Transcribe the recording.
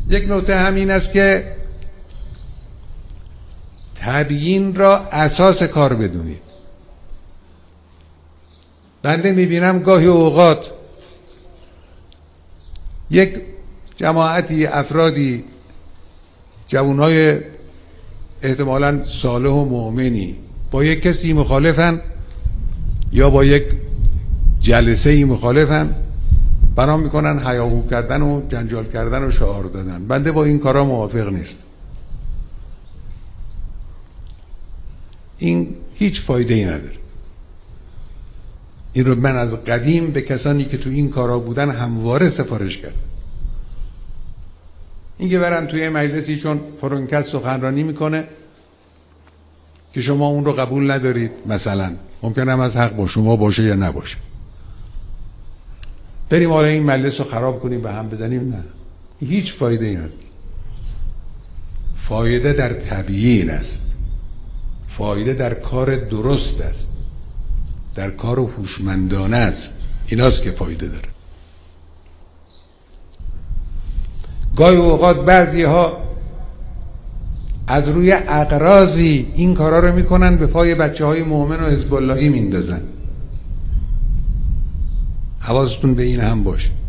یک نکته همین است که تبیین را اساس کار بدونید. بنده میبینم گاهی اوقات یک جماعتی افرادی جوانای احتمالاً صالح و مؤمنی با یک کسی مخالفن یا با یک جلسه مخالفن، بنا میکنن هیاهو کردن و جنجال کردن و شعار دادن. بنده با این کارا موافق نیست. این هیچ فایده ای نداره. این رو من از قدیم به کسانی که تو این کارا بودن همواره سفارش کردم. این که برن توی مجلسی چون فرونکس سخنرانی میکنه که شما اون رو قبول ندارید، مثلا ممکنه هم از حق با شما باشه یا نباشه، بریم حالا این مجلس رو خراب کنیم به هم بزنیم؟ نه، هیچ فایده ای نداره. فایده در تبیین است، فایده در کار درست است، در کار هوشمندانه است. ایناست که فایده داره. گاهی اوقات بعضی ها از روی اغراضی این کارا رو میکنن، به پای بچه های مؤمن و حزب اللهی میندازن. حواستون به این هم باشه.